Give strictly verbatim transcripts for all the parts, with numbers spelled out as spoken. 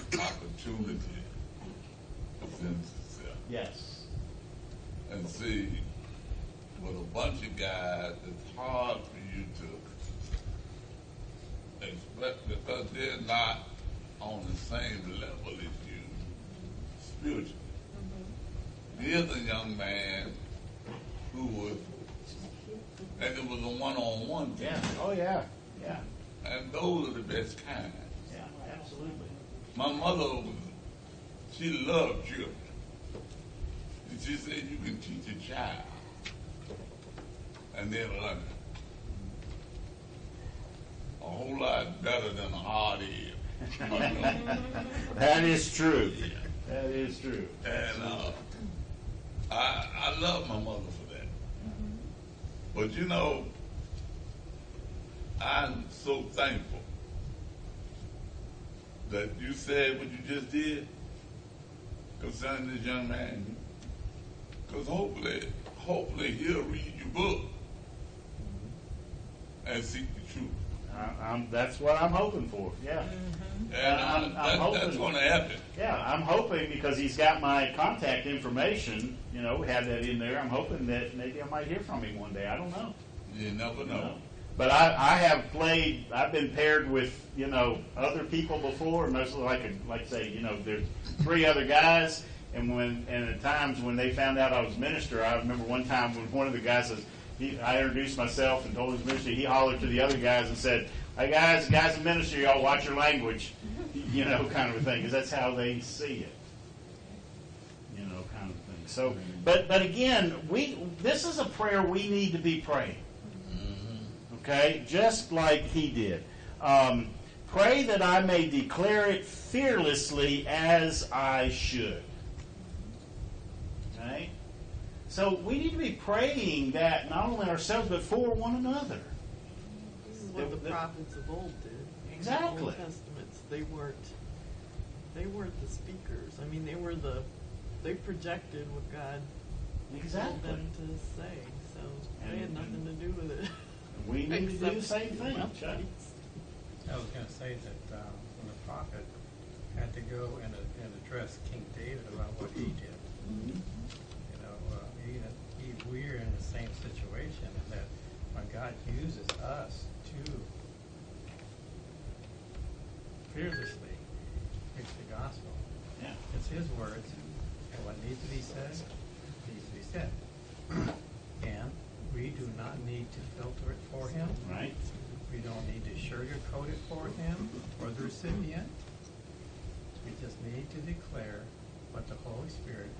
opportunity presents itself. Yes. And see, with a bunch of guys, it's hard for you to express because they're not on the same level as you spiritually. Mm-hmm. Here's a young man who was, and it was a one-on-one thing. Yeah. Oh, yeah. Yeah. And those are the best kind. Yeah, absolutely. My mother was, she loved children. And she said you can teach a child and they'll learn a whole lot better than a hard head. That is true. That is true. And uh, I, I love my mother for that. Mm-hmm. But you know, I'm so thankful that you said what you just did concerning this young man. Because hopefully, hopefully he'll read your book and seek the truth. I, I'm, that's what I'm hoping for. Yeah. Mm-hmm. And I'm, I'm that, hoping, that's going to happen. Yeah, I'm hoping because he's got my contact information. You know, we have that in there. I'm hoping that maybe I might hear from him one day. I don't know. You never know. You know? But I, I have played. I've been paired with you know other people before, mostly like a, like say you know there's three other guys. And when and at times when they found out I was minister, I remember one time when one of the guys says, he, I introduced myself and told his ministry. He hollered to the other guys and said, "Hey guys, guys in ministry, y'all watch your language," you know, kind of a thing, because that's how they see it, you know, kind of thing. So, but but again, we this is a prayer we need to be praying, okay, just like he did. Um, Pray that I may declare it fearlessly as I should. Okay? So we need to be praying that not only ourselves, but for one another. This is what the, the prophets of old did. Exactly. The Old Testaments, they weren't, they weren't the speakers. I mean, they were the, they projected what God exactly. told them to say. So and, they had nothing to do with it. We need to do the same thing, Chuck. I was going to say that uh, when the prophet had to go and, uh, and address King David about what he did, mm-hmm. you know, uh, he, he, we're in the same situation, and that when God uses us to fearlessly preach the gospel, yeah. it's His words, and what needs to be said needs to be said. And we do not need to filter it for Him. Right. We don't need to sugarcoat it for him or the recipient. We just need to declare what the Holy Spirit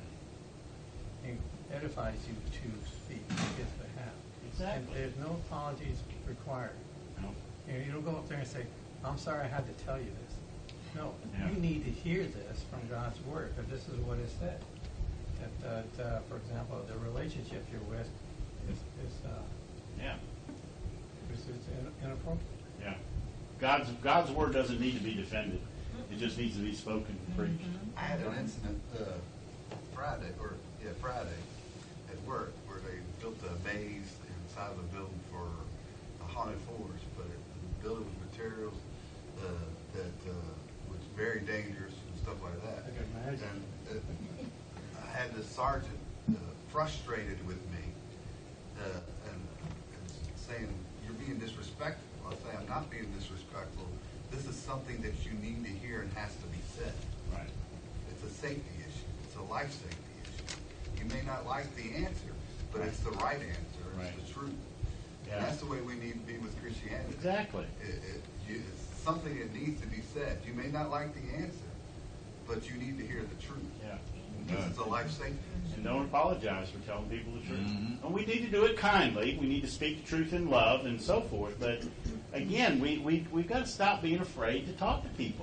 edifies you to speak on his behalf. Exactly. And there's no apologies required. No. You know, you don't go up there and say, "I'm sorry I had to tell you this." No, yeah. you need to hear this from God's Word, but this is what it said. That, that uh, for example, the relationship you're with is, is uh, yeah. It's, it's inappropriate. Yeah. God's God's word doesn't need to be defended. It just needs to be spoken and preached. I had an incident uh, Friday, or yeah, Friday, at work where they built a maze inside of a building for a haunted forest, but it, the building was materials uh, that uh, was very dangerous and stuff like that. I can imagine. And uh, I had this sergeant uh, frustrated with me uh, and, and saying, being disrespectful. I'll say I'm not being disrespectful. This is something that you need to hear and has to be said. Right. It's a safety issue. It's a life safety issue. You may not like the answer, but right. it's the right answer. It's right. the truth. Yeah. And that's the way we need to be with Christianity. Exactly. It, it, you, it's something that needs to be said. You may not like the answer, but you need to hear the truth. Yeah. Because it's a life safety issue. And don't apologize for telling people the truth. Mm-hmm. And we need to do it kindly. We need to speak the truth in love and so forth. But again, we, we, we've got to stop being afraid to talk to people.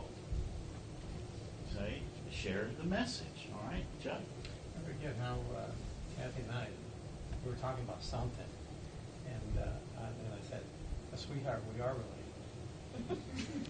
Say, share the message. All right, Chuck? I forget how uh, Kathy and I, we were talking about something. And, uh, I, and I said, "Sweetheart, we are related."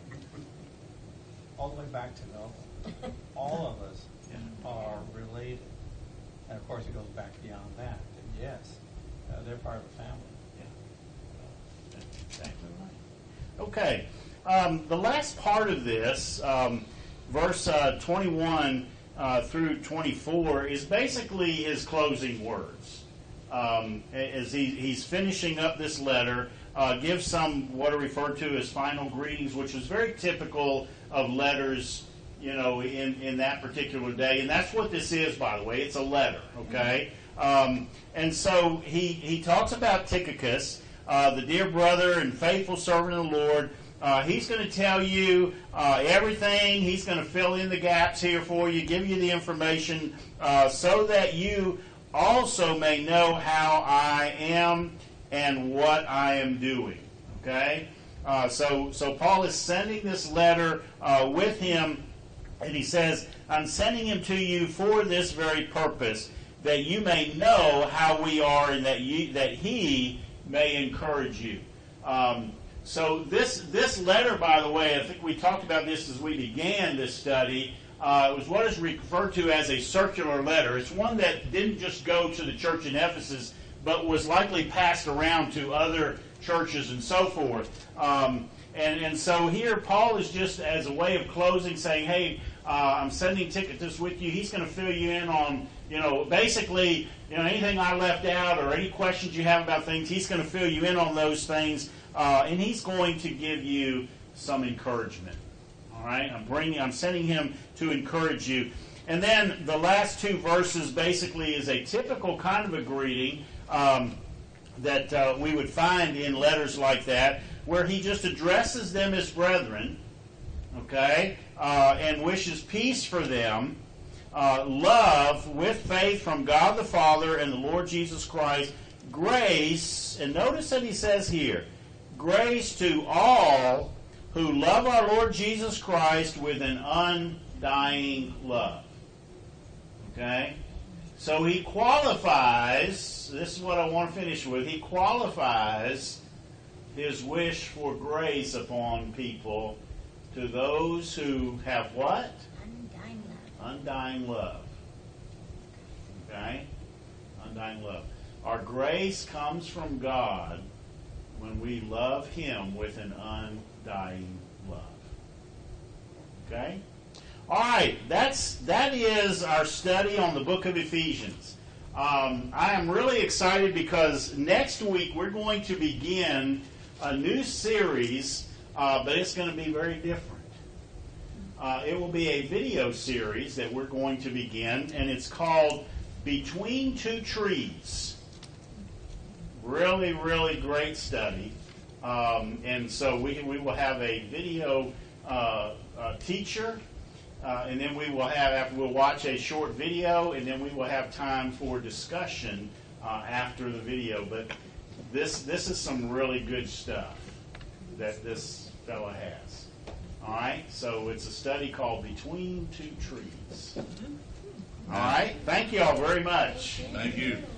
All the way back to Melville. All of us yeah. are related. And, of course, it goes back beyond that. And yes, uh, they're part of a family. Yeah. That's exactly right. Okay. Um, the last part of this, um, verse uh, twenty-one uh, through twenty-four is basically his closing words. Um, as he, he's finishing up this letter, uh, gives some what are referred to as final greetings, which is very typical of letters, you know, in, in that particular day. And that's what this is, by the way. It's a letter, okay? Um, and so he, he talks about Tychicus, uh, the dear brother and faithful servant of the Lord. Uh, he's going to tell you uh, everything. He's going to fill in the gaps here for you, give you the information uh, so that you also may know how I am and what I am doing. Okay? Uh, so, so Paul is sending this letter uh, with him, and he says, I'm sending him to you for this very purpose, that you may know how we are and that you, that he may encourage you. Um, so this this letter, by the way, I think we talked about this as we began this study. Uh, it was what is referred to as a circular letter. It's one that didn't just go to the church in Ephesus, but was likely passed around to other churches and so forth. Um, and, and so here Paul is just as a way of closing saying, hey, uh, I'm sending Tychicus with you. He's going to fill you in on, you know, basically, you know, anything I left out or any questions you have about things, he's going to fill you in on those things. Uh, and he's going to give you some encouragement. All right, I'm bringing, I'm sending him to encourage you. And then the last two verses basically is a typical kind of a greeting um, that uh, we would find in letters like that, where he just addresses them as brethren, okay, uh, and wishes peace for them, uh, love with faith from God the Father and the Lord Jesus Christ, grace, and notice that he says here, grace to all who love our Lord Jesus Christ with an undying love. Okay? So he qualifies, this is what I want to finish with, he qualifies his wish for grace upon people to those who have what? Undying love. Undying love. Okay? Undying love. Our grace comes from God when we love him with an undying love. Okay? All right, that's that is our study on the book of Ephesians. Um, I am really excited because next week we're going to begin a new series, uh, but it's going to be very different. Uh, it will be a video series that we're going to begin, and it's called Between Two Trees. Really, really great study. Um, and so we, we will have a video uh, uh, teacher, uh, and then we will have, after we'll watch a short video, and then we will have time for discussion uh, after the video. But this this is some really good stuff that this fella has. All right? So it's a study called Between Two Trees. All right? Thank you all very much. Thank you.